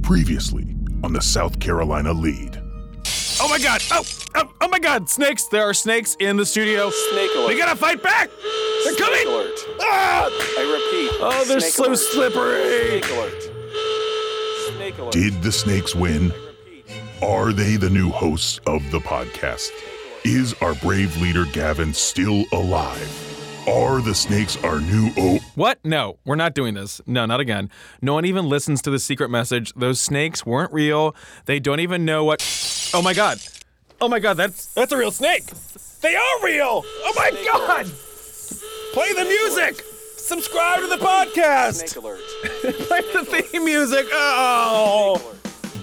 Previously on the South Carolina Lead. Oh my god! Oh my god! Snakes! There are snakes in the studio. Snake alert. We gotta fight back! They're Snake coming! alert. Ah! I repeat. Oh, they're snake so alert. slippery! Snake alert. Snake alert. Did the snakes win? I repeat. Are they the new hosts of the podcast? Is our brave leader Gavin still alive? Are the snakes our new What? No, we're not doing this. No, not again. No one even listens to the secret message. Those snakes weren't real. They don't even know what... Oh my god! Oh my god, that's a real snake! They are real! Oh my god! Play the music! Subscribe to the podcast! Snake alert. Play the theme music! Oh! Snake alert.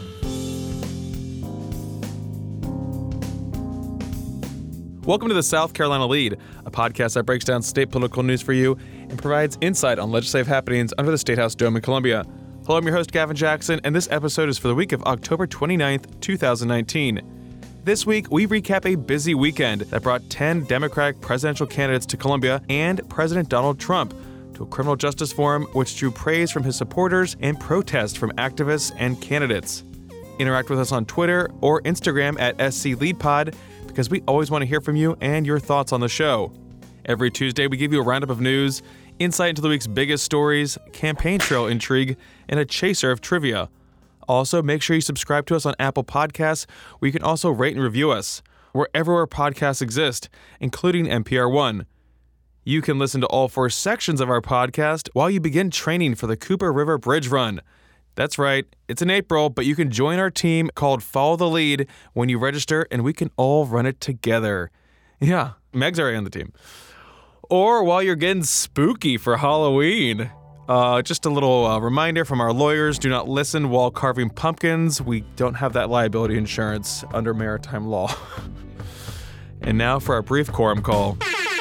Welcome to the South Carolina Lead, a podcast that breaks down state political news for you and provides insight on legislative happenings under the State House Dome in Columbia. Hello, I'm your host, Gavin Jackson, and this episode is for the week of October 29th, 2019. This week, we recap a busy weekend that brought 10 Democratic presidential candidates to Columbia and President Donald Trump to a criminal justice forum which drew praise from his supporters and protest from activists and candidates. Interact with us on Twitter or Instagram at SCLeadPod, because we always want to hear from you and your thoughts on the show. Every Tuesday, we give you a roundup of news, insight into the week's biggest stories, campaign trail intrigue, and a chaser of trivia. Also, make sure you subscribe to us on Apple Podcasts, where you can also rate and review us, wherever our podcasts exist, including NPR One. You can listen to all 4 sections of our podcast while you begin training for the Cooper River Bridge Run. That's right, it's in April, but you can join our team called Follow the Lead when you register, and we can all run it together. Yeah, Meg's already on the team. Or while you're getting spooky for Halloween. Just a little reminder from our lawyers, do not listen while carving pumpkins. We don't have that liability insurance under maritime law. And now for our brief quorum call.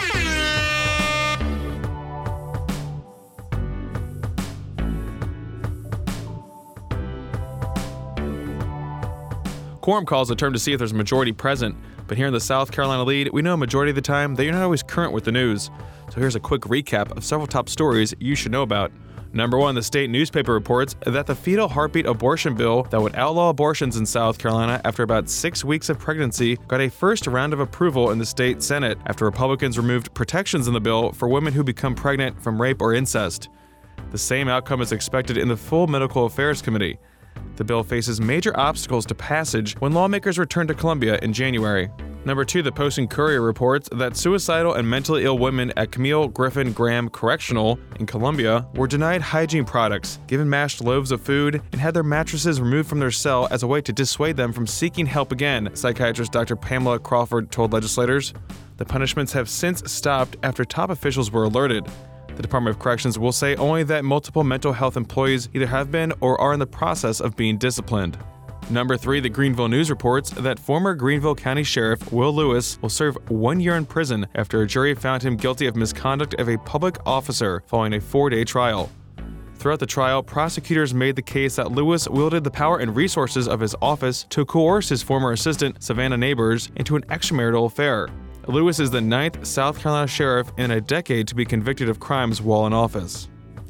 Quorum call is a term to see if there's a majority present, but here in the South Carolina Lead, we know a majority of the time that you're not always current with the news. So here's a quick recap of several top stories you should know about. Number 1, the state newspaper reports that the fetal heartbeat abortion bill that would outlaw abortions in South Carolina after about 6 weeks of pregnancy got a first round of approval in the state Senate after Republicans removed protections in the bill for women who become pregnant from rape or incest. The same outcome is expected in the full Medical Affairs Committee. The bill faces major obstacles to passage when lawmakers return to Columbia in January. Number 2, the Post-Courier reports that suicidal and mentally ill women at Camille Griffin Graham Correctional in Columbia were denied hygiene products, given mashed loaves of food, and had their mattresses removed from their cell as a way to dissuade them from seeking help again, psychiatrist Dr. Pamela Crawford told legislators. The punishments have since stopped after top officials were alerted. The Department of Corrections will say only that multiple mental health employees either have been or are in the process of being disciplined. Number 3, the Greenville News reports that former Greenville County Sheriff Will Lewis will serve 1 year in prison after a jury found him guilty of misconduct of a public officer following a 4-day trial. Throughout the trial, prosecutors made the case that Lewis wielded the power and resources of his office to coerce his former assistant, Savannah Neighbors, into an extramarital affair. Lewis is the 9th South Carolina sheriff in a decade to be convicted of crimes while in office.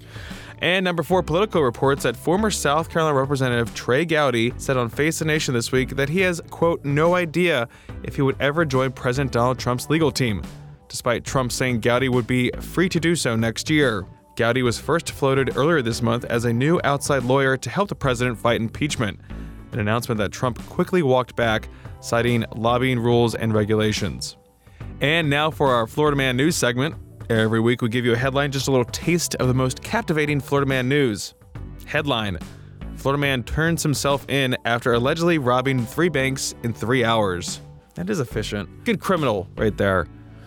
And number 4, Politico reports that former South Carolina Representative Trey Gowdy said on Face the Nation this week that he has, quote, no idea if he would ever join President Donald Trump's legal team, despite Trump saying Gowdy would be free to do so next year. Gowdy was first floated earlier this month as a new outside lawyer to help the president fight impeachment, an announcement that Trump quickly walked back, citing lobbying rules and regulations. And now for our Florida Man News segment. Every week we give you a headline, just a little taste of the most captivating Florida Man news. Headline: Florida man turns himself in after allegedly robbing 3 banks in 3 hours. That is efficient. Good criminal right there.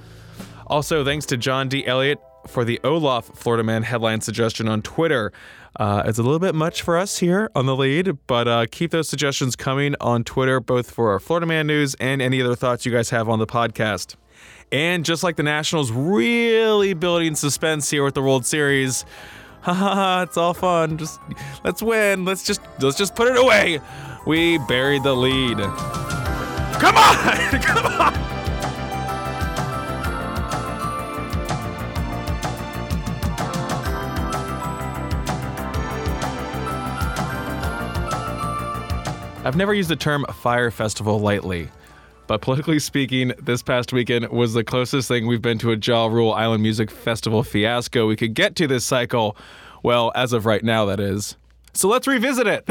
Also, thanks to John D. Elliott for the Olaf Florida Man headline suggestion on Twitter. It's a little bit much for us here on the Lead, but keep those suggestions coming on Twitter, both for our Florida Man news and any other thoughts you guys have on the podcast. And just like the Nationals really building suspense here with the World Series, it's all fun. Just let's win. Let's just put it away. We buried the lead. Come on! Come on! I've never used the term Fyre Festival lightly, but politically speaking, this past weekend was the closest thing we've been to a Ja Rule Island Music Festival fiasco we could get to this cycle. Well, as of right now, that is. So let's revisit it.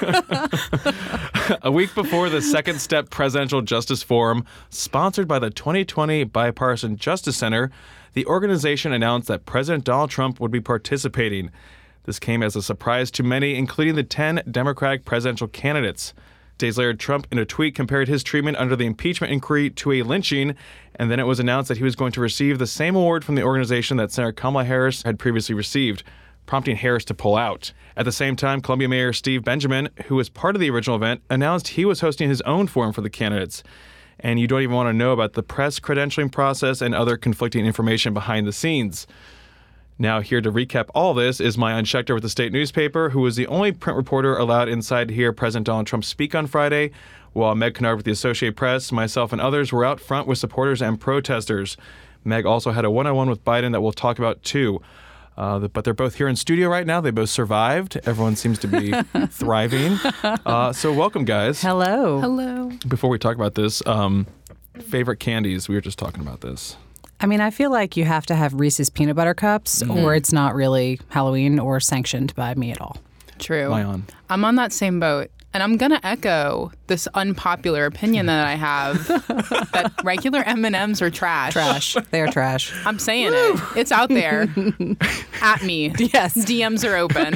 A week before the Second Step Presidential Justice Forum, sponsored by the 2020 Bipartisan Justice Center, the organization announced that President Donald Trump would be participating. This came as a surprise to many, including the 10 Democratic presidential candidates. Days later, Trump, in a tweet, compared his treatment under the impeachment inquiry to a lynching, and then it was announced that he was going to receive the same award from the organization that Senator Kamala Harris had previously received, prompting Harris to pull out. At the same time, Columbia Mayor Steve Benjamin, who was part of the original event, announced he was hosting his own forum for the candidates. And you don't even want to know about the press credentialing process and other conflicting information behind the scenes. Now, here to recap all this is Maayan Schechter with the state newspaper, who was the only print reporter allowed inside to hear President Donald Trump speak on Friday, while Meg Kennard with the Associated Press, myself, and others were out front with supporters and protesters. Meg also had a one-on-one with Biden that we'll talk about, too. But they're both here in studio right now. They both survived. Everyone seems to be thriving. So welcome, guys. Hello. Hello. Before we talk about this, favorite candies. We were just talking about this. I mean, I feel like you have to have Reese's peanut butter cups or it's not really Halloween or sanctioned by me at all. True. Maayan. I'm on that same boat. And I'm going to echo this unpopular opinion that I have that regular M&Ms are trash. Trash. They are trash. I'm saying it. It's out there. At me. Yes. DMs are open.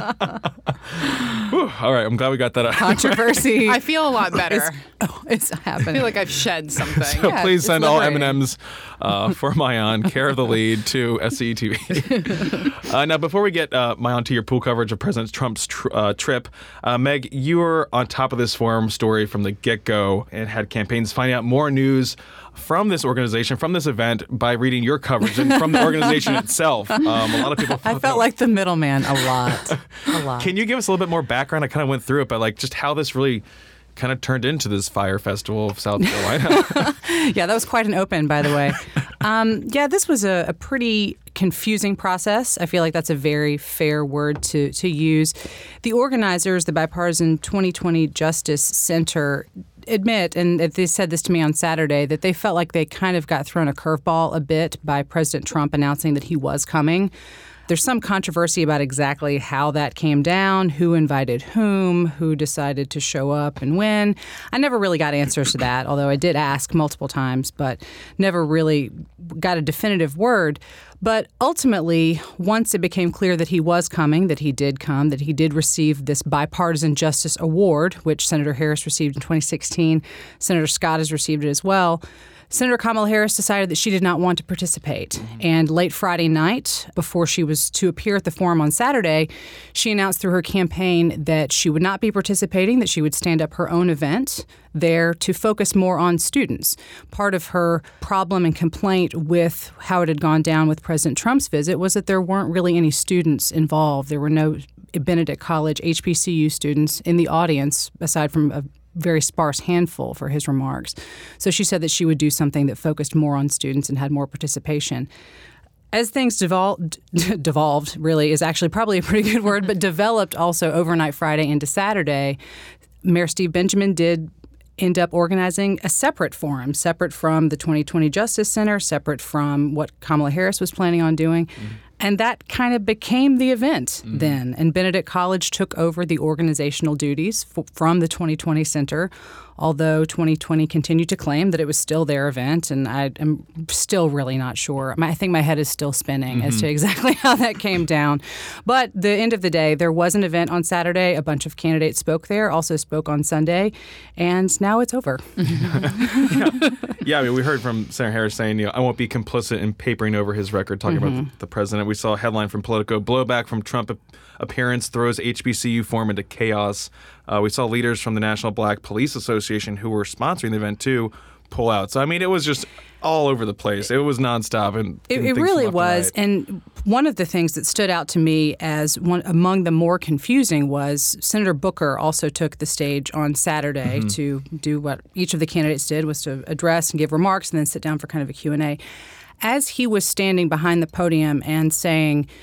Whew, all right. I'm glad we got that out. Controversy. I feel a lot better. It's I happening. feel like I've shed something. So Yeah, please it's send all liberating. M&Ms for Maayan, care of the lead, to SCETV. Now, before we get Maayan to your pool coverage of President Trump's trip, Meg, you were on top of this forum story from the get-go and had campaigns finding out more news from this organization, from this event, by reading your coverage and from the organization itself. A lot of people I felt like the middleman a lot. A lot. Can you give us a little bit more background? I kind of went through it, but like just how this really kind of turned into this Fyre Festival of South Carolina. Yeah, that was quite an open, by the way. Yeah, this was a pretty confusing process. I feel like that's a very fair word to use. The organizers, the Bipartisan 2020 Justice Center, admit, and they said this to me on Saturday, that they felt like they kind of got thrown a curveball a bit by President Trump announcing that he was coming. There's some controversy about exactly how that came down, who invited whom, who decided to show up and when. I never really got answers to that, although I did ask multiple times, but never really got a definitive word. But ultimately, once it became clear that he was coming, that he did come, that he did receive this Bipartisan Justice Award, which Senator Harris received in 2016, Senator Scott has received it as well, Senator Kamala Harris decided that she did not want to participate. And late Friday night, before she was to appear at the forum on Saturday, she announced through her campaign that she would not be participating, that she would stand up her own event there to focus more on students. Part of her problem and complaint with how it had gone down with President Trump's visit was that there weren't really any students involved. There were no Benedict College HBCU students in the audience, aside from a very sparse handful for his remarks. So she said that she would do something that focused more on students and had more participation. As things devolved really is actually probably a pretty good word, but developed also overnight Friday into Saturday, Mayor Steve Benjamin did end up organizing a separate forum, separate from the 2020 Justice Center, separate from what Kamala Harris was planning on doing. And that kind of became the event then. And Benedict College took over the organizational duties from the 2020 Center, although 2020 continued to claim that it was still their event. And I am still really not sure. I think my head is still spinning as to exactly how that came down. But the end of the day, there was an event on Saturday. A bunch of candidates spoke there, also spoke on Sunday. And now it's over. Yeah, I mean, we heard from Senator Harris saying, I won't be complicit in papering over his record, talking about the president. We saw a headline from Politico, blowback from Trump appearance throws HBCU forum into chaos. We saw leaders from the National Black Police Association, who were sponsoring the event too, pull out. So, I mean, it was just all over the place. It was nonstop. And it really was. And one of the things that stood out to me as one among the more confusing was Senator Booker also took the stage on Saturday to do what each of the candidates did, was to address and give remarks and then sit down for kind of a Q&A. As he was standing behind the podium and saying,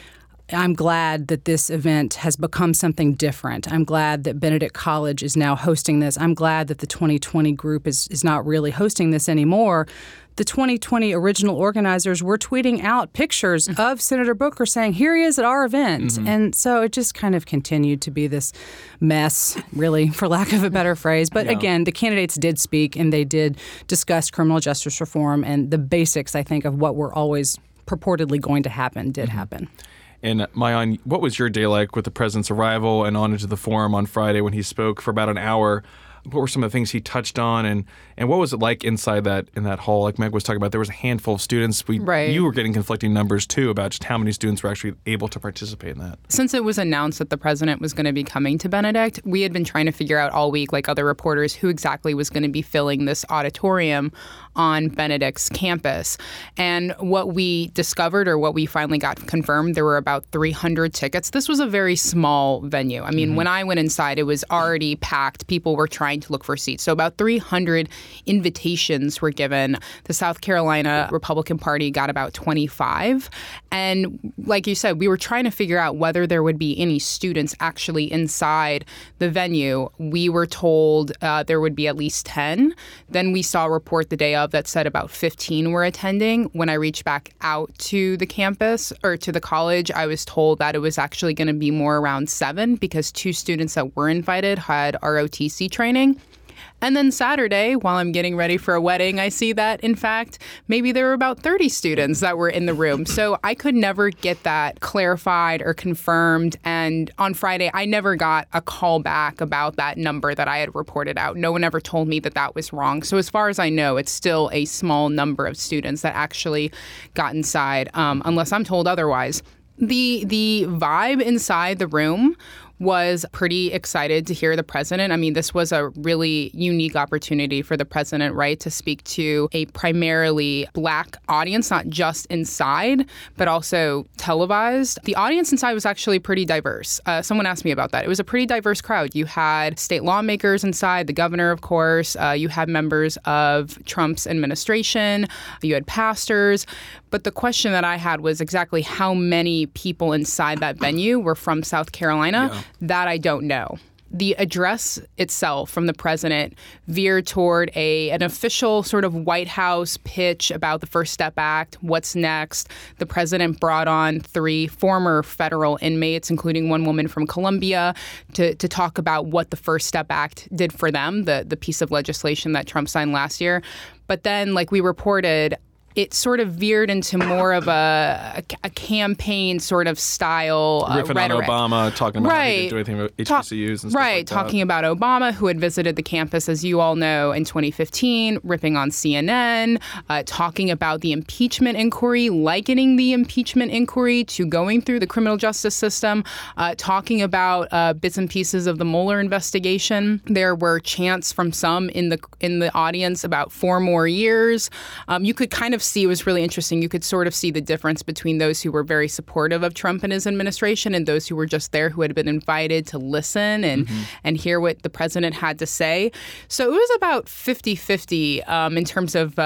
I'm glad that this event has become something different. I'm glad that Benedict College is now hosting this. I'm glad that the 2020 group is not really hosting this anymore. The 2020 original organizers were tweeting out pictures of Senator Booker saying, here he is at our event. And so it just kind of continued to be this mess, really, for lack of a better phrase. But again, the candidates did speak and they did discuss criminal justice reform, and the basics, I think, of what were always purportedly going to happen did happen. And Maayan, what was your day like with the president's arrival and on into the forum on Friday when he spoke for about an hour? What were some of the things he touched on, and what was it like inside in that hall? Like Meg was talking about, there was a handful of students. Right. You were getting conflicting numbers too about just how many students were actually able to participate in that. Since it was announced that the president was going to be coming to Benedict, we had been trying to figure out all week, like other reporters, who exactly was going to be filling this auditorium on Benedict's campus. And what we discovered, or what we finally got confirmed, there were about 300 tickets. This was a very small venue. I mean, when I went inside, it was already packed. People were trying to look for seats. So about 300 invitations were given. The South Carolina Republican Party got about 25. And like you said, we were trying to figure out whether there would be any students actually inside the venue. We were told there would be at least 10. Then we saw a report the day of that said about 15 were attending. When I reached back out to the campus or to the college, I was told that it was actually going to be more around 7 because 2 students that were invited had ROTC training. And then Saturday, while I'm getting ready for a wedding, I see that, in fact, maybe there were about 30 students that were in the room. So I could never get that clarified or confirmed. And on Friday, I never got a call back about that number that I had reported out. No one ever told me that that was wrong. So as far as I know, it's still a small number of students that actually got inside, unless I'm told otherwise. The vibe inside the room was pretty excited to hear the president. I mean, this was a really unique opportunity for the president, right, to speak to a primarily Black audience, not just inside, but also televised. The audience inside was actually pretty diverse. Someone asked me about that. It was a pretty diverse crowd. You had state lawmakers inside, the governor, of course. You had members of Trump's administration. You had pastors. But the question that I had was exactly how many people inside that venue were from South Carolina. Yeah. That I don't know. The address itself from the president veered toward an official sort of White House pitch about the First Step Act, what's next. The president brought on 3 former federal inmates, including one woman from Colombia, to talk about what the First Step Act did for them, the piece of legislation that Trump signed last year. But then, like we reported, it sort of veered into more of a campaign sort of style riffing rhetoric. on Obama, talking about how he didn't do anything about HBCUs and stuff like that. Talking about Obama, who had visited the campus, as you all know, in 2015, ripping on CNN, talking about the impeachment inquiry, likening the impeachment inquiry to going through the criminal justice system, talking about bits and pieces of the Mueller investigation. There were chants from some in the audience about 4 more years. You could kind of see, it was really interesting, you could sort of see the difference between those who were very supportive of Trump and his administration and those who were just there, who had been invited to listen and hear what the president had to say. So it was about 50-50 in terms of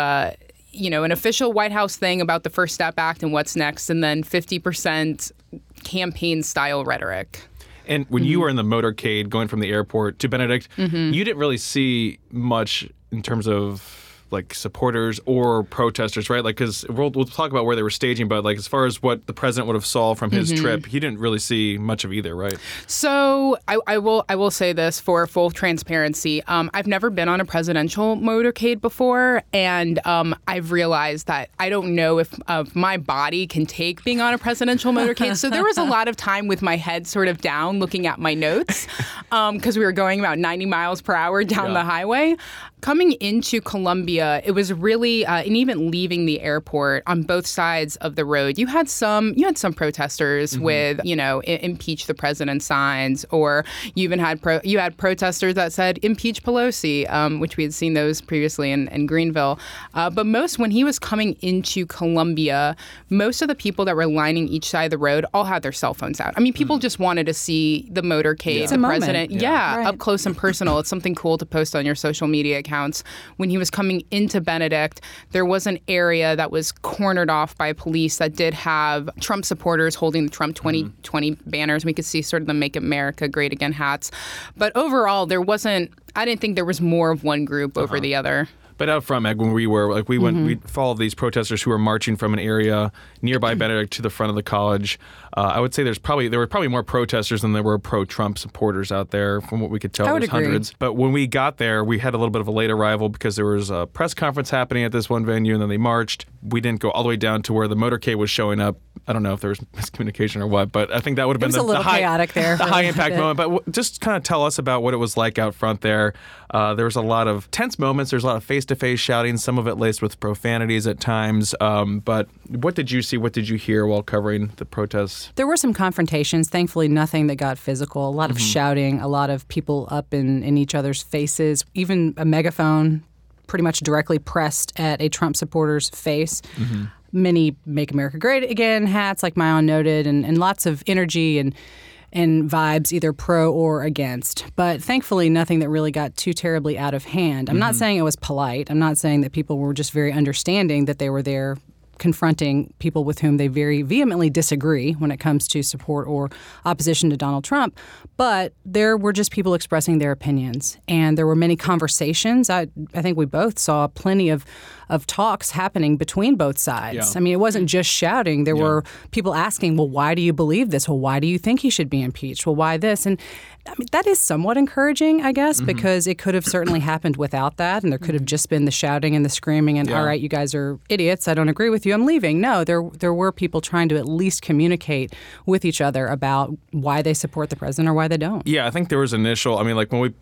an official White House thing about the First Step Act and what's next, and then 50% campaign-style rhetoric. And when you were in the motorcade going from the airport to Benedict, you didn't really see much in terms of like supporters or protesters, right? Like, because we'll talk about where they were staging, but like as far as what the president would have saw from his trip, he didn't really see much of either, right? So I will say this for full transparency. I've never been on a presidential motorcade before, and I've realized that I don't know if my body can take being on a presidential motorcade. So there was a lot of time with my head sort of down, looking at my notes, because we were going about 90 miles per hour down the highway. Coming into Columbia, it was really, and even leaving the airport on both sides of the road, you had some protesters with, impeach the president signs, or you even had protesters that said impeach Pelosi, which we had seen those previously in Greenville. But when he was coming into Columbia, most of the people that were lining each side of the road all had their cell phones out. I mean, people just wanted to see the motorcade, the president, up close and personal. It's something cool to post on your social media account. accounts, when he was coming into Benedict, there was an area that was cornered off by police that did have Trump supporters holding the Trump 2020 banners. We could see sort of the Make America Great Again hats. But overall, I didn't think there was more of one group over the other. But out front, Meg, when we were, we followed these protesters who were marching from an area nearby Benedict to the front of the college. I would say there were probably more protesters than there were pro-Trump supporters out there, from what we could tell. I would There's agree. hundreds. But when we got there, we had a little bit of a late arrival because there was a press conference happening at this one venue, and then they marched. We didn't go all the way down to where the motorcade was showing up. I don't know if there was miscommunication or what, but I think that would have been was a little chaotic there the for a high little impact bit. moment. But just kind of tell us about what it was like out front there. There was a lot of tense moments. There's a lot of face-to-face shouting, some of it laced with profanities at times. But what did you see? What did you hear while covering the protests? There were some confrontations. Thankfully, nothing that got physical. A lot of shouting, a lot of people up in each other's faces, even a megaphone pretty much directly pressed at a Trump supporter's face. Many Make America Great Again hats, like Mayan noted, and lots of energy and vibes, either pro or against. But thankfully, nothing that really got too terribly out of hand. I'm not saying it was polite. I'm not saying that people were just very understanding that they were there confronting people with whom they very vehemently disagree when it comes to support or opposition to Donald Trump. But there were just people expressing their opinions. And there were many conversations. I think we both saw plenty of talks happening between both sides. Yeah. I mean, it wasn't just shouting. There were people asking, well, why do you believe this? Well, why do you think he should be impeached? Well, why this? And I mean, that is somewhat encouraging, I guess, because it could have certainly happened without that. And there could have just been the shouting and the screaming and, all right, you guys are idiots. I don't agree with you. I'm leaving. No, there were people trying to at least communicate with each other about why they support the president or why they don't. Yeah, I think there was initial. I mean, like when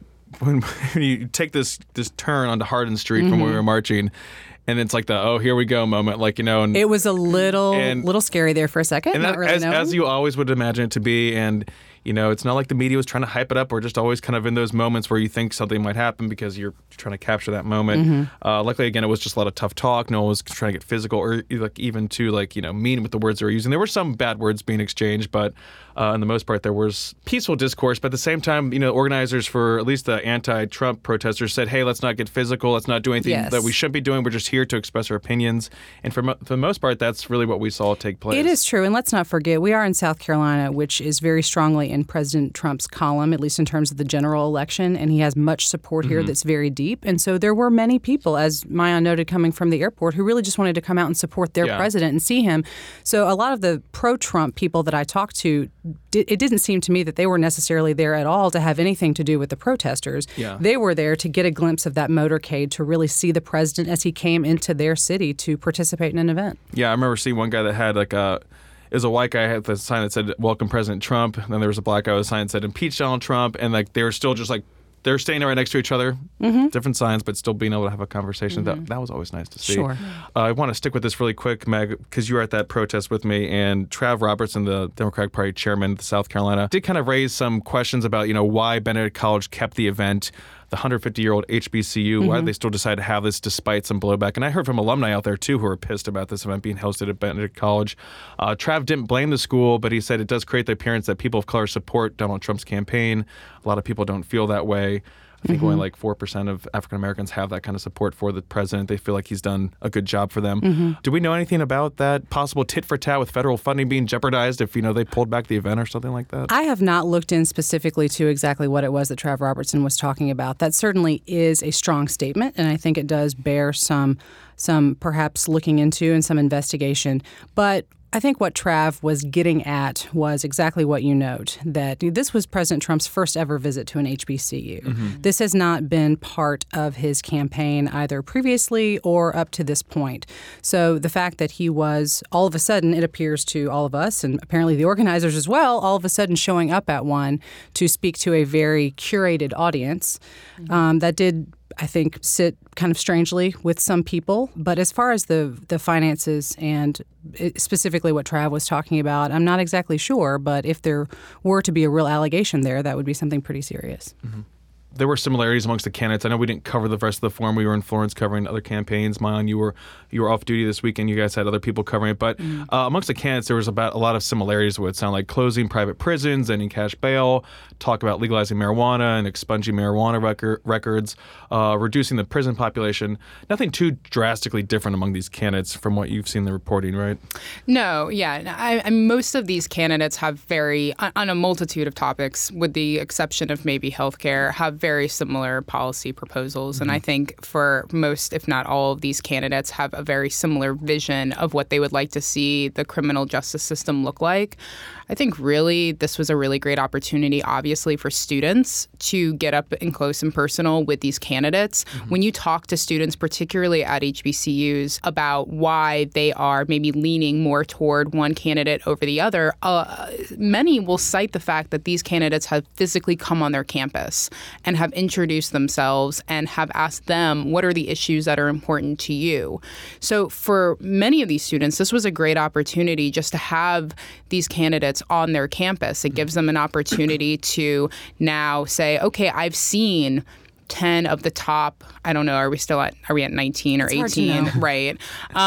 you take this turn onto Hardin Street from where we were marching, and it's like the here we go moment, like, you know. And It was a little scary there for a second. and Not that, really knowing. as you always would imagine it to be, and you know, it's not like the media was trying to hype it up. We're just always kind of in those moments where you think something might happen because you're trying to capture that moment. Luckily, again, it was just a lot of tough talk. No one was trying to get physical or like even to mean with the words they were using. There were some bad words being exchanged, but in the most part, there was peaceful discourse. But at the same time, organizers for at least the anti-Trump protesters said, hey, let's not get physical. Let's not do anything that we shouldn't be doing. We're just here to express our opinions. And for the most part, that's really what we saw take place. It is true. And let's not forget, we are in South Carolina, which is very strongly in President Trump's column, at least in terms of the general election. And he has much support here that's very deep. And so there were many people, as Maya noted, coming from the airport who really just wanted to come out and support their president and see him. So a lot of the pro-Trump people that I talked to, it didn't seem to me that they were necessarily there at all to have anything to do with the protesters. Yeah. They were there to get a glimpse of that motorcade, to really see the president as he came into their city to participate in an event. Yeah, I remember seeing one guy that had it was a white guy had the sign that said "Welcome President Trump," and then there was a black guy with a sign that said "Impeach Donald Trump," and they were still just they're staying right next to each other, different signs, but still being able to have a conversation. That was always nice to see. Sure. I want to stick with this really quick, Meg, because you were at that protest with me, and Trav Robertson, the Democratic Party chairman of South Carolina, did kind of raise some questions about why Benedict College kept the event. The 150-year-old HBCU, why did they still decide to have this despite some blowback? And I heard from alumni out there, too, who were pissed about this event being hosted at Benedict College. Trav didn't blame the school, but he said it does create the appearance that people of color support Donald Trump's campaign. A lot of people don't feel that way. I think only like 4% of African Americans have that kind of support for the president. They feel like he's done a good job for them. Do we know anything about that possible tit for tat with federal funding being jeopardized if they pulled back the event or something like that? I have not looked in specifically to exactly what it was that Trav Robertson was talking about. That certainly is a strong statement, and I think it does bear some perhaps looking into and some investigation. But I think what Trav was getting at was exactly what you note, that this was President Trump's first ever visit to an HBCU. This has not been part of his campaign either previously or up to this point. So the fact that he was all of a sudden, it appears to all of us, and apparently the organizers as well, all of a sudden showing up at one to speak to a very curated audience, that did, I think, sit kind of strangely with some people. But as far as the finances and specifically what Trav was talking about, I'm not exactly sure. But if there were to be a real allegation there, that would be something pretty serious. there were similarities amongst the candidates. I know we didn't cover the rest of the forum. We were in Florence covering other campaigns. Mayan, you were off duty this weekend. You guys had other people covering it. But amongst the candidates, there was about a lot of similarities with it. Sound like closing private prisons, ending cash bail, talk about legalizing marijuana and expunging marijuana records, reducing the prison population. Nothing too drastically different among these candidates from what you've seen in the reporting, right? No, yeah. I most of these candidates have on a multitude of topics, with the exception of maybe healthcare, have very similar policy proposals. And I think for most, if not all of these candidates have a very similar vision of what they would like to see the criminal justice system look like. I think really this was a really great opportunity, obviously, for students to get up and close and personal with these candidates. When you talk to students, particularly at HBCUs, about why they are maybe leaning more toward one candidate over the other, many will cite the fact that these candidates have physically come on their campus and have introduced themselves and have asked them, what are the issues that are important to you? So for many of these students, this was a great opportunity just to have these candidates on their campus. It gives them an opportunity to now say, okay, I've seen 10 of the top, I don't know, are we at 19 or it's 18? Right.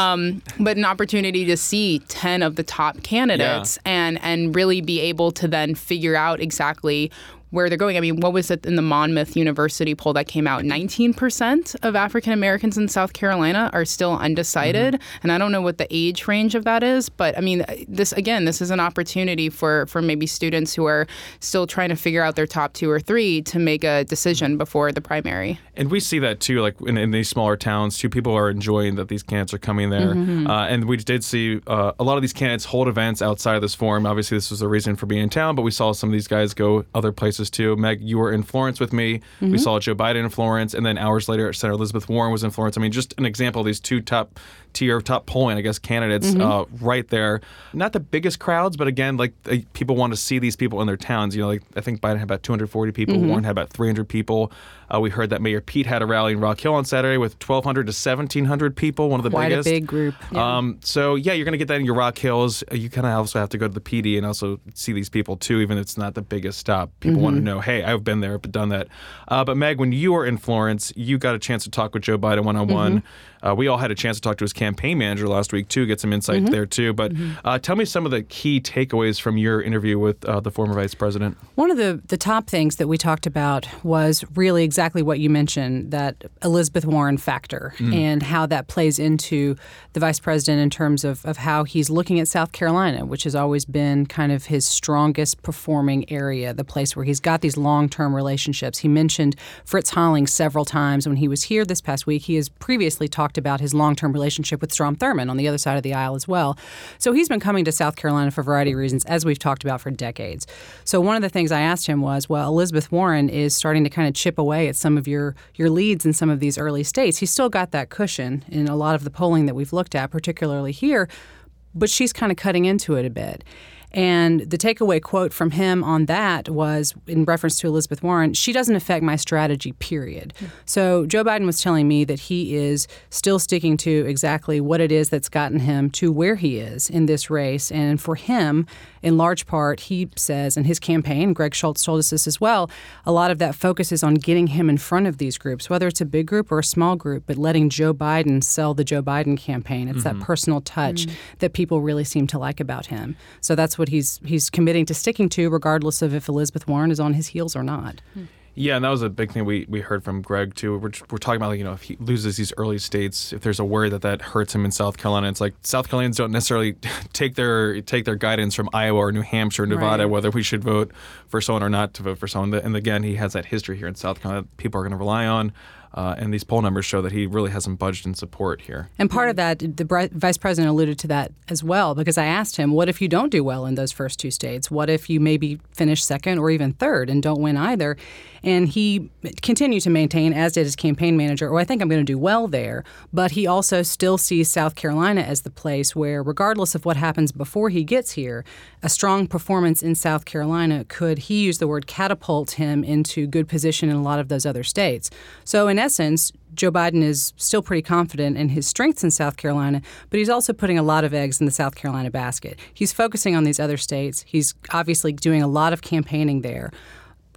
But an opportunity to see 10 of the top candidates and really be able to then figure out exactly where they're going. I mean, what was it in the Monmouth University poll that came out? 19% of African Americans in South Carolina are still undecided. And I don't know what the age range of that is. But I mean, this is an opportunity for maybe students who are still trying to figure out their top 2 or 3 to make a decision before the primary. And we see that too, like in these smaller towns too. People are enjoying that these candidates are coming there. And we did see a lot of these candidates hold events outside of this forum. Obviously, this was a reason for being in town, but we saw some of these guys go other places too. Meg, you were in Florence with me. We saw Joe Biden in Florence, and then hours later, Senator Elizabeth Warren was in Florence. I mean, just an example of these two top polling, I guess, candidates right there. Not the biggest crowds, but again, like people want to see these people in their towns. You know, like I think Biden had about 240 people. Warren had about 300 people. We heard that Mayor Pete had a rally in Rock Hill on Saturday with 1,200 to 1,700 people, one of the biggest. Quite a big group. So, yeah, you're going to get that in your Rock Hills. You kind of also have to go to the PD and also see these people, too, even if it's not the biggest stop. People want to know, hey, I've been there, I've done that. But, Meg, when you were in Florence, you got a chance to talk with Joe Biden one-on-one. We all had a chance to talk to his campaign manager last week, too, get some insight there, too. But tell me some of the key takeaways from your interview with the former vice president. One of the top things that we talked about was really exactly what you mentioned, that Elizabeth Warren factor and how that plays into the vice president in terms of how he's looking at South Carolina, which has always been kind of his strongest performing area, the place where he's got these long-term relationships. He mentioned Fritz Holling several times when he was here this past week. He has previously talked about his long-term relationship with Strom Thurmond on the other side of the aisle as well. So he's been coming to South Carolina for a variety of reasons, as we've talked about for decades. So one of the things I asked him was, well, Elizabeth Warren is starting to kind of chip away at some of your leads in some of these early states. He's still got that cushion in a lot of the polling that we've looked at, particularly here, but she's kind of cutting into it a bit. And the takeaway quote from him on that was, in reference to Elizabeth Warren, she doesn't affect my strategy, period. So Joe Biden was telling me that he is still sticking to exactly what it is that's gotten him to where he is in this race. And for him, in large part, he says in his campaign, Greg Schultz told us this as well, a lot of that focuses on getting him in front of these groups, whether it's a big group or a small group, but letting Joe Biden sell the Joe Biden campaign. It's that personal touch that people really seem to like about him. So that's what he's committing to sticking to, regardless of if Elizabeth Warren is on his heels or not. Yeah, and that was a big thing we heard from Greg, too. We're talking about, like, you know, if he loses these early states, if there's a worry that hurts him in South Carolina, it's like South Carolinians don't necessarily take their guidance from Iowa or New Hampshire or Nevada, whether we should vote for someone or not to vote for someone. And again, he has that history here in South Carolina that people are going to rely on. And these poll numbers show that he really hasn't budged in support here. And part of that, the vice president alluded to that as well, because I asked him, what if you don't do well in those first 2 states? What if you maybe finish second or even third and don't win either? And he continued to maintain, as did his campaign manager, I think I'm going to do well there. But he also still sees South Carolina as the place where, regardless of what happens before he gets here, a strong performance in South Carolina could, he used the word, catapult him into good position in a lot of those other states. So in essence, Joe Biden is still pretty confident in his strengths in South Carolina, but he's also putting a lot of eggs in the South Carolina basket. He's focusing on these other states. He's obviously doing a lot of campaigning there.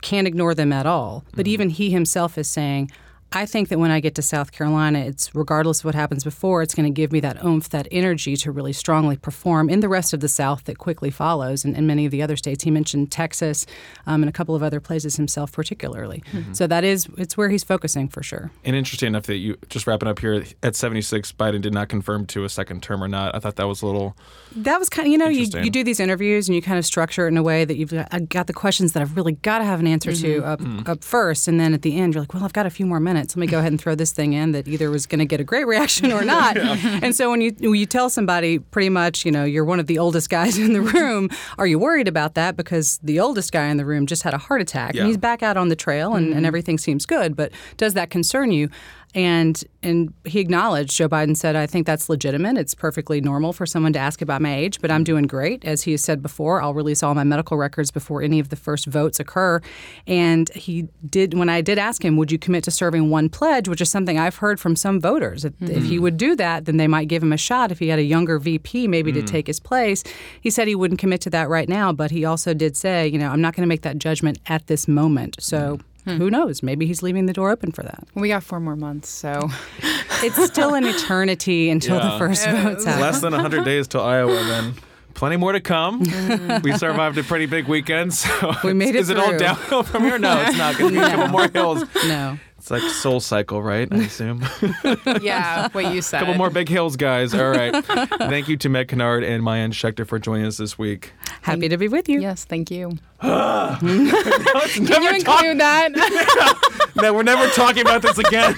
can't ignore them at all. But even he himself is saying, I think that when I get to South Carolina, it's regardless of what happens before, it's going to give me that oomph, that energy to really strongly perform in the rest of the South that quickly follows, and many of the other states. He mentioned Texas and a couple of other places himself particularly. So it's where he's focusing for sure. And interesting enough that you, just wrapping up here, at 76, Biden did not confirm to a second term or not. I thought that was a little That was kind of, you do these interviews and you kind of structure it in a way that you've got the questions that I've really got to have an answer to up first. And then at the end, you're like, well, I've got a few more minutes. Let me go ahead and throw this thing in that either was going to get a great reaction or not. And so when you tell somebody pretty much, you're one of the oldest guys in the room, are you worried about that? Because the oldest guy in the room just had a heart attack and he's back out on the trail and everything seems good. But does that concern you? And he acknowledged, Joe Biden said, I think that's legitimate. It's perfectly normal for someone to ask about my age, but I'm doing great. As he has said before, I'll release all my medical records before any of the first votes occur. And he did, when I did ask him, would you commit to serving one pledge, which is something I've heard from some voters. If he would do that, then they might give him a shot if he had a younger VP maybe to take his place. He said he wouldn't commit to that right now, but he also did say, I'm not going to make that judgment at this moment. So who knows? Maybe he's leaving the door open for that. We got 4 more months, so it's still an eternity until the first votes happen. Less than 100 days till Iowa, then. Plenty more to come. We survived a pretty big weekend, so we made it is it all through. downhill from here? No, it's not. Going to be a couple more hills. No. It's like Soul Cycle, right? I assume. yeah, what you said. A couple more big hills, guys. All right. Thank you to Meg Kennard and Mayan Schechter for joining us this week. Happy to be with you. Yes, thank you. Can you include that? No, we're never talking about this again.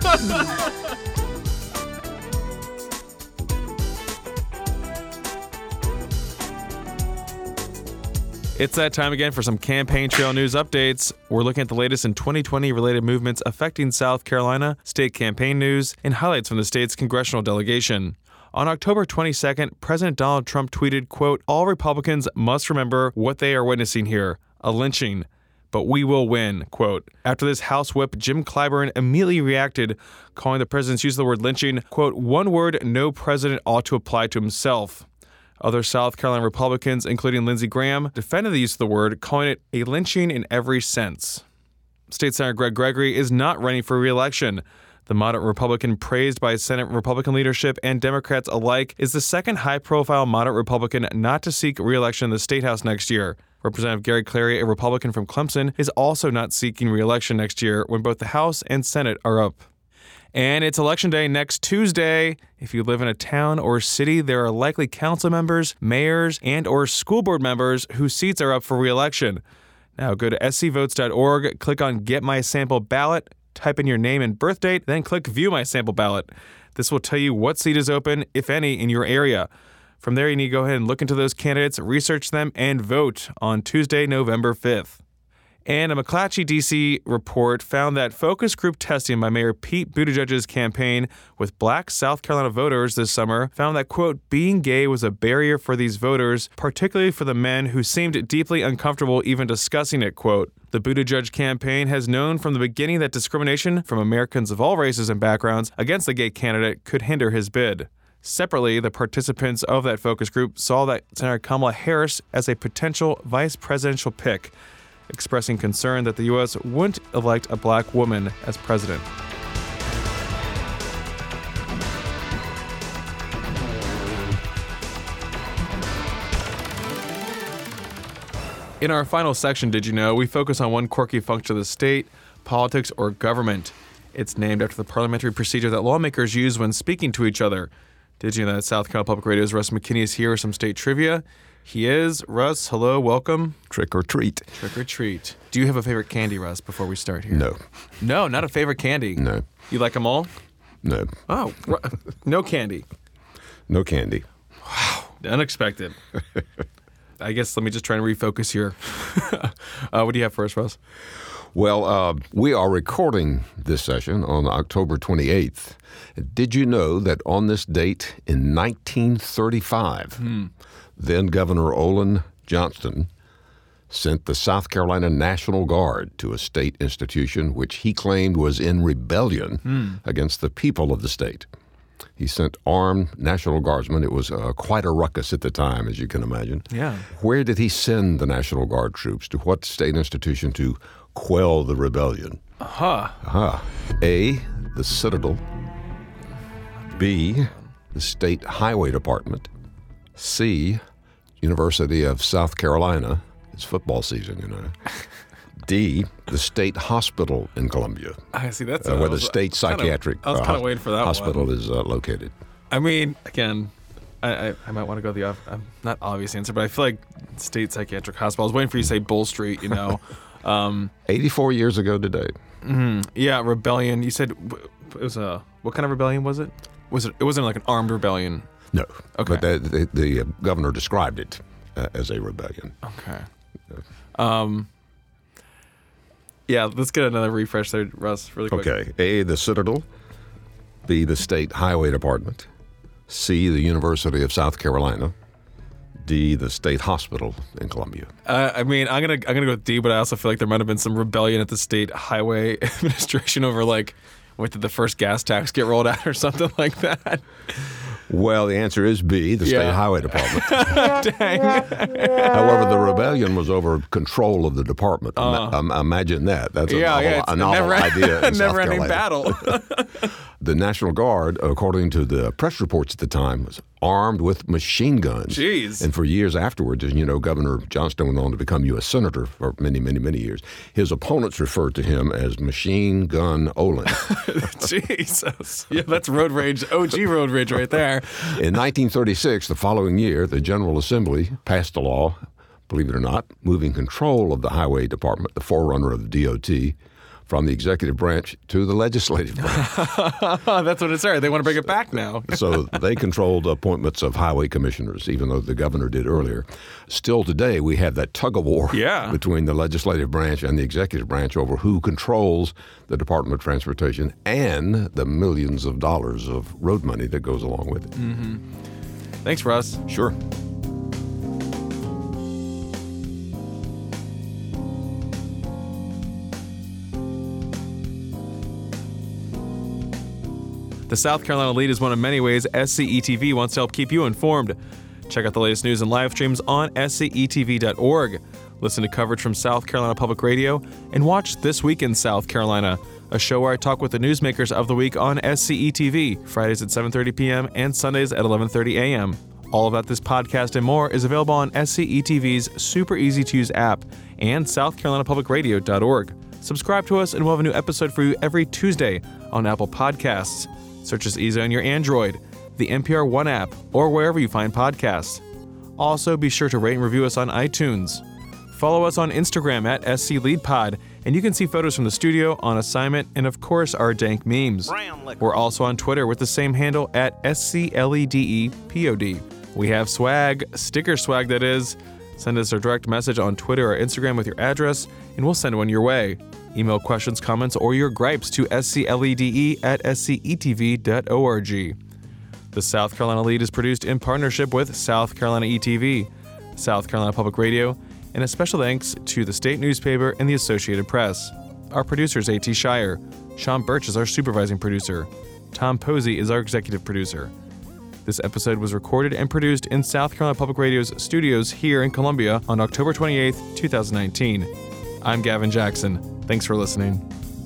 It's that time again for some campaign trail news updates. We're looking at the latest in 2020 related movements affecting South Carolina, state campaign news, and highlights from the state's congressional delegation. On October 22nd, President Donald Trump tweeted, quote, all Republicans must remember what they are witnessing here, a lynching. But we will win, quote. After this, House Whip Jim Clyburn immediately reacted, calling the president's use of the word lynching, quote, one word no president ought to apply to himself. Other South Carolina Republicans, including Lindsey Graham, defended the use of the word, calling it a lynching in every sense. State Senator Greg Gregory is not running for re-election. The moderate Republican, praised by Senate Republican leadership and Democrats alike, is the second high-profile moderate Republican not to seek re-election in the State House next year. Representative Gary Clary, a Republican from Clemson, is also not seeking re-election next year when both the House and Senate are up. And it's Election Day next Tuesday. If you live in a town or city, there are likely council members, mayors, and or school board members whose seats are up for re-election. Now go to scvotes.org, click on Get My Sample Ballot, type in your name and birth date, then click View My Sample Ballot. This will tell you what seat is open, if any, in your area. From there, you need to go ahead and look into those candidates, research them, and vote on Tuesday, November 5th. And a McClatchy, D.C. report found that focus group testing by Mayor Pete Buttigieg's campaign with black South Carolina voters this summer found that, quote, being gay was a barrier for these voters, particularly for the men who seemed deeply uncomfortable even discussing it, quote. The Buttigieg campaign has known from the beginning that discrimination from Americans of all races and backgrounds against the gay candidate could hinder his bid. Separately, the participants of that focus group saw that Senator Kamala Harris as a potential vice presidential pick, expressing concern that the U.S. wouldn't elect a black woman as president. In our final section, Did You Know?, we focus on one quirky function of the state, politics or government. It's named after the parliamentary procedure that lawmakers use when speaking to each other. Did you know that South Carolina Public Radio's Russ McKinney is here with some state trivia? He is. Russ, hello, welcome. Trick or treat. Trick or treat. Do you have a favorite candy, Russ, before we start here? No. No, not a favorite candy? No. You like them all? No. Oh, no candy. No candy. Wow, unexpected. I guess let me just try and refocus here. What do you have for us, Russ? Well, we are recording this session on October 28th. Did you know that on this date in 1935, then Governor Olin Johnston sent the South Carolina National Guard to a state institution which he claimed was in rebellion against the people of the state? He sent armed National Guardsmen. It was quite a ruckus at the time, as you can imagine. Yeah. Where did he send the National Guard troops? To what state institution to quell the rebellion? A, the Citadel. B, the State Highway Department. C, University of South Carolina. It's football season, you know. D, the State Hospital in Columbia. I see. That's where the State Psychiatric I was kind of waiting for that Hospital one. is located. I mean, again, I might want to go the not obvious answer, but I feel like State Psychiatric Hospital. I was waiting for you to say Bull Street, you know. 84 years ago today. Yeah, rebellion. You said it was what kind of rebellion was it? It wasn't like an armed rebellion? No. Okay. But the governor described it as a rebellion. Okay. Yeah, let's get another refresh there, Russ, really quick. Okay. A, the Citadel. B, the State Highway Department. C, the University of South Carolina. D, the State Hospital in Columbia. I mean, I'm gonna go with D, but I also feel like there might have been some rebellion at the State Highway Administration over did the first gas tax get rolled out or something like that? Well, the answer is B, the State Highway Department. Dang. However, the rebellion was over control of the department. Imagine that. That's a novel idea in South never-ending Carolina. battle. The National Guard, according to the press reports at the time, was armed with machine guns. Jeez. And for years afterwards, as you know, Governor Johnston went on to become U.S. Senator for many, many, many years. His opponents referred to him as Machine Gun Olin. Jesus. Yeah, that's road rage, OG road rage right there. In 1936, the following year, the General Assembly passed a law, believe it or not, moving control of the Highway Department, the forerunner of the DOT, from the executive branch to the legislative branch. That's what it's there. They want to bring it back now. So they controlled appointments of highway commissioners, even though the governor did earlier. Still today, we have that tug-of-war between the legislative branch and the executive branch over who controls the Department of Transportation and the millions of dollars of road money that goes along with it. Mm-hmm. Thanks, Russ. Sure. The South Carolina Lead is one of many ways SCETV wants to help keep you informed. Check out the latest news and live streams on scetv.org. Listen to coverage from South Carolina Public Radio and watch This Week in South Carolina, a show where I talk with the newsmakers of the week on SCETV, Fridays at 7:30 p.m. and Sundays at 11:30 a.m. All about this podcast and more is available on SCETV's super easy-to-use app and southcarolinapublicradio.org. Subscribe to us and we'll have a new episode for you every Tuesday on Apple Podcasts. Search us easy on your Android, the NPR One app, or wherever you find podcasts. Also, be sure to rate and review us on iTunes. Follow us on Instagram at SCLeadPod, and you can see photos from the studio, on assignment, and of course our dank memes. We're also on Twitter with the same handle at SCLEDEPOD. We have swag, sticker swag that is. Send us a direct message on Twitter or Instagram with your address, and we'll send one your way. Email questions, comments, or your gripes to sclede@scetv.org. The South Carolina Lead is produced in partnership with South Carolina ETV, South Carolina Public Radio, and a special thanks to the state newspaper and the Associated Press. Our producer is A.T. Shire. Sean Birch is our supervising producer. Tom Posey is our executive producer. This episode was recorded and produced in South Carolina Public Radio's studios here in Columbia on October 28, 2019. I'm Gavin Jackson. Thanks for listening.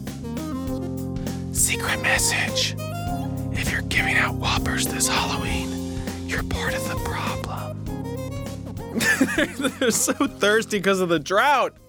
Secret message. If you're giving out Whoppers this Halloween, you're part of the problem. They're so thirsty because of the drought.